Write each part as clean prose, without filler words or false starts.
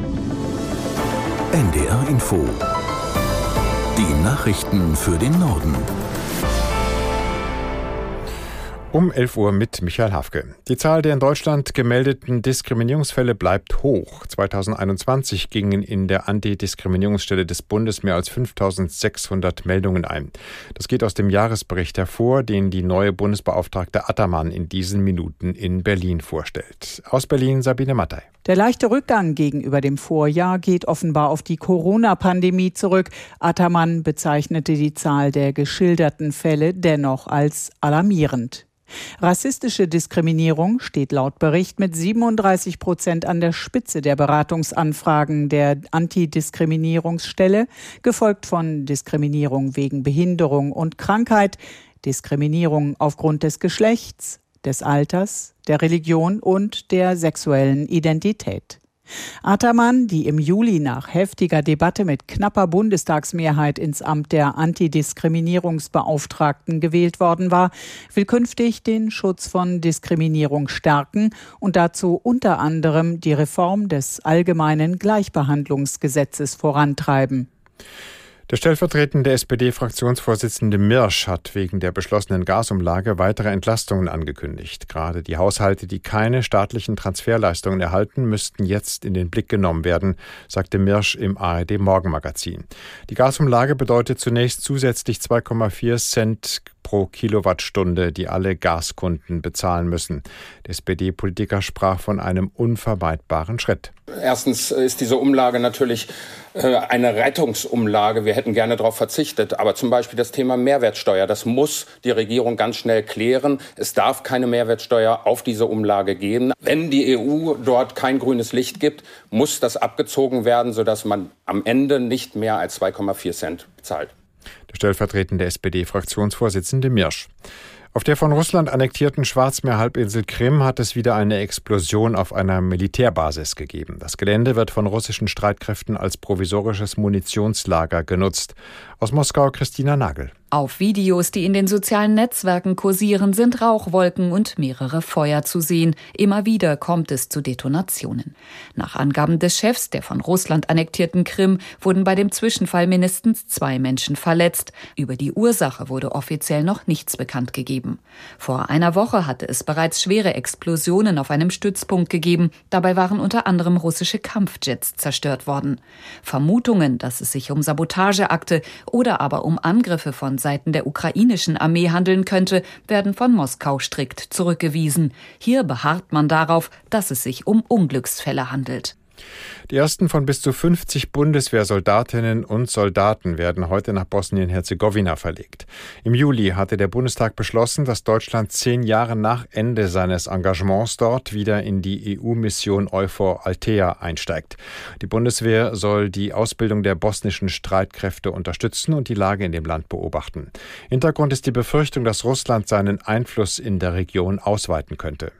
NDR Info. Die Nachrichten für den Norden. Um 11 Uhr mit Michael Hafke. Die Zahl der in Deutschland gemeldeten Diskriminierungsfälle bleibt hoch. 2021 gingen in der Antidiskriminierungsstelle des Bundes mehr als 5.600 Meldungen ein. Das geht aus dem Jahresbericht hervor, den die neue Bundesbeauftragte Attermann in diesen Minuten in Berlin vorstellt. Aus Berlin Sabine Mattei. Der leichte Rückgang gegenüber dem Vorjahr geht offenbar auf die Corona-Pandemie zurück. Attermann bezeichnete die Zahl der geschilderten Fälle dennoch als alarmierend. Rassistische Diskriminierung steht laut Bericht mit 37% an der Spitze der Beratungsanfragen der Antidiskriminierungsstelle, gefolgt von Diskriminierung wegen Behinderung und Krankheit, Diskriminierung aufgrund des Geschlechts, des Alters, der Religion und der sexuellen Identität. Attermann, die im Juli nach heftiger Debatte mit knapper Bundestagsmehrheit ins Amt der Antidiskriminierungsbeauftragten gewählt worden war, will künftig den Schutz von Diskriminierung stärken und dazu unter anderem die Reform des allgemeinen Gleichbehandlungsgesetzes vorantreiben. Der stellvertretende SPD-Fraktionsvorsitzende Mirsch hat wegen der beschlossenen Gasumlage weitere Entlastungen angekündigt. Gerade die Haushalte, die keine staatlichen Transferleistungen erhalten, müssten jetzt in den Blick genommen werden, sagte Mirsch im ARD-Morgenmagazin. Die Gasumlage bedeutet zunächst zusätzlich 2,4 Cent pro Kilowattstunde, die alle Gaskunden bezahlen müssen. Der SPD-Politiker sprach von einem unvermeidbaren Schritt. Erstens ist diese Umlage natürlich eine Rettungsumlage. Wir hätten gerne darauf verzichtet. Aber zum Beispiel das Thema Mehrwertsteuer, das muss die Regierung ganz schnell klären. Es darf keine Mehrwertsteuer auf diese Umlage geben. Wenn die EU dort kein grünes Licht gibt, muss das abgezogen werden, sodass man am Ende nicht mehr als 2,4 Cent bezahlt. Der stellvertretende SPD-Fraktionsvorsitzende Mirsch. Auf der von Russland annektierten Schwarzmeerhalbinsel Krim hat es wieder eine Explosion auf einer Militärbasis gegeben. Das Gelände wird von russischen Streitkräften als provisorisches Munitionslager genutzt. Aus Moskau Christina Nagel. Auf Videos, die in den sozialen Netzwerken kursieren, sind Rauchwolken und mehrere Feuer zu sehen. Immer wieder kommt es zu Detonationen. Nach Angaben des Chefs der von Russland annektierten Krim wurden bei dem Zwischenfall mindestens 2 Menschen verletzt. Über die Ursache wurde offiziell noch nichts bekannt gegeben. Vor einer Woche hatte es bereits schwere Explosionen auf einem Stützpunkt gegeben. Dabei waren unter anderem russische Kampfjets zerstört worden. Vermutungen, dass es sich um Sabotageakte oder aber um Angriffe von Seiten der ukrainischen Armee handeln könnte, werden von Moskau strikt zurückgewiesen. Hier beharrt man darauf, dass es sich um Unglücksfälle handelt. Die ersten von bis zu 50 Bundeswehrsoldatinnen und Soldaten werden heute nach Bosnien-Herzegowina verlegt. Im Juli hatte der Bundestag beschlossen, dass Deutschland 10 Jahre nach Ende seines Engagements dort wieder in die EU-Mission EUFOR Althea einsteigt. Die Bundeswehr soll die Ausbildung der bosnischen Streitkräfte unterstützen und die Lage in dem Land beobachten. Hintergrund ist die Befürchtung, dass Russland seinen Einfluss in der Region ausweiten könnte.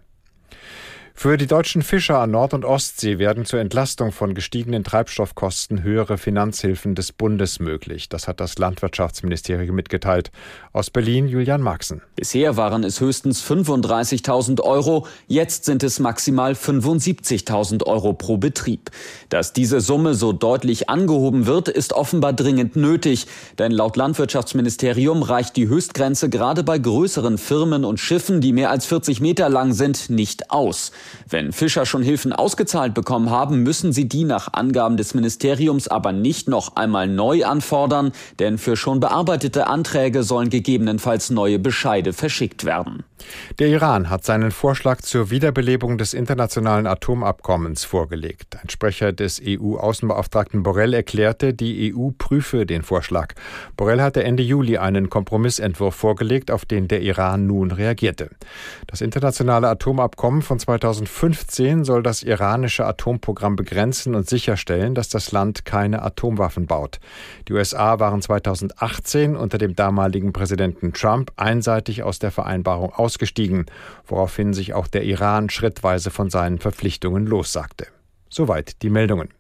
Für die deutschen Fischer an Nord- und Ostsee werden zur Entlastung von gestiegenen Treibstoffkosten höhere Finanzhilfen des Bundes möglich. Das hat das Landwirtschaftsministerium mitgeteilt. Aus Berlin Julian Marxen. Bisher waren es höchstens 35.000 Euro, jetzt sind es maximal 75.000 Euro pro Betrieb. Dass diese Summe so deutlich angehoben wird, ist offenbar dringend nötig. Denn laut Landwirtschaftsministerium reicht die Höchstgrenze gerade bei größeren Firmen und Schiffen, die mehr als 40 Meter lang sind, nicht aus. Wenn Fischer schon Hilfen ausgezahlt bekommen haben, müssen sie die nach Angaben des Ministeriums aber nicht noch einmal neu anfordern, denn für schon bearbeitete Anträge sollen gegebenenfalls neue Bescheide verschickt werden. Der Iran hat seinen Vorschlag zur Wiederbelebung des internationalen Atomabkommens vorgelegt. Ein Sprecher des EU-Außenbeauftragten Borrell erklärte, die EU prüfe den Vorschlag. Borrell hatte Ende Juli einen Kompromissentwurf vorgelegt, auf den der Iran nun reagierte. Das internationale Atomabkommen von 2015 soll das iranische Atomprogramm begrenzen und sicherstellen, dass das Land keine Atomwaffen baut. Die USA waren 2018 unter dem damaligen Präsidenten Trump einseitig aus der Vereinbarung ausgestiegen, woraufhin sich auch der Iran schrittweise von seinen Verpflichtungen lossagte. Soweit die Meldungen.